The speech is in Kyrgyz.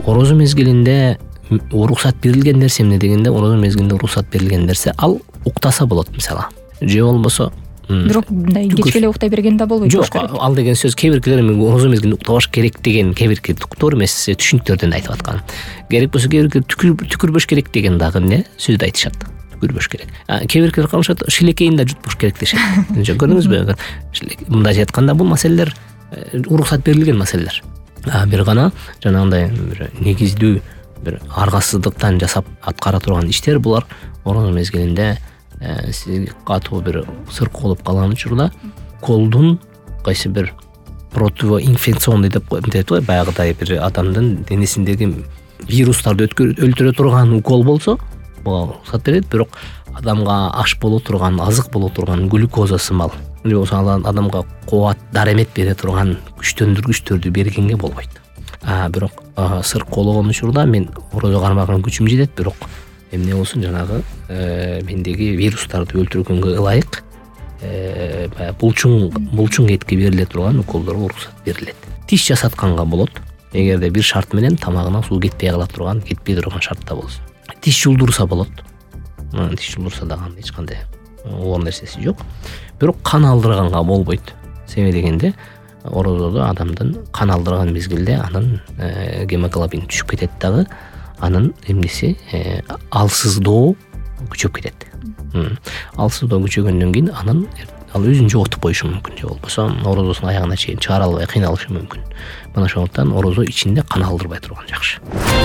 орозо мезгилинде уруксат берилген нерсе эмне дегенде, орозо мезгилинде уруксат берилген нерсе ал уктаса болот мисалы. Же болбосо бирок мындай кечке эле уктай берген да болбойт. Жок, ал деген сөз кээ-биркилер орозо мезгилинде уктабаш керек деген кээ-бирки доктор эмес түшүнүктөрдөн айтып аткан. Керек болсо кээ-биркилер түкүрбөш керек деген дагы эмне сөздү айтышат. Түкүрбөш керек. Кээ-биркилер калышат шилекейин да жутпуш керек дешет. Көрдүңүзбү? Мындайча айтканда бул маселелер уруксат берилген маселелер. Бир гана жанагындай бир негиздүү бир аргасыздыктан жасап аткара турган иштер булар орозо мезгилинде сиз катуу бир сыркы болуп калган учурда колдун кайсы бир противоинфекционный деп коет, баягыдай бир адамдын денесиндеги вирустарды өлтүрө турган укол болсо буга уруксат берет. Бирок адамга аш боло турган, азык боло турган глюкоза сымал же болбосо адамга кубат, даремет бере турган күчтөндүргүчтөрдү бергенге болбойт. Бирок сыркы болгон учурда мен орозо кармаган күчүм жетет, бирок эмне болсун жанагы мендеги вирустарды өлтүргөнгө ылайык булчуң этке бериле турган уколдорго уруксат берилет. Тиш жасатканга болот, эгерде бир шарт менен тамагына суу кетпей турган шартта болсо. Тиш жулдурса болот. Тиш жулдурса дагы эч кандай оор нерсеси жок. Бирок кан алдырганга болбойт. Себеби дегенде орозодо адамдын кан алдырган мезгилде анын гемоглобин түшүп кетет дагы, анын эмнеси алсыздоо күчөп кетет. Алсыздоо күчөгөндөн кийин ал өзүн жоготуп коюшу мүмкүн, же болбосо орозосун аягына чейин чыгара албай кыйналышы мүмкүн. Мына ошондуктан орозо ичинде кан алдырбай турган жакшы.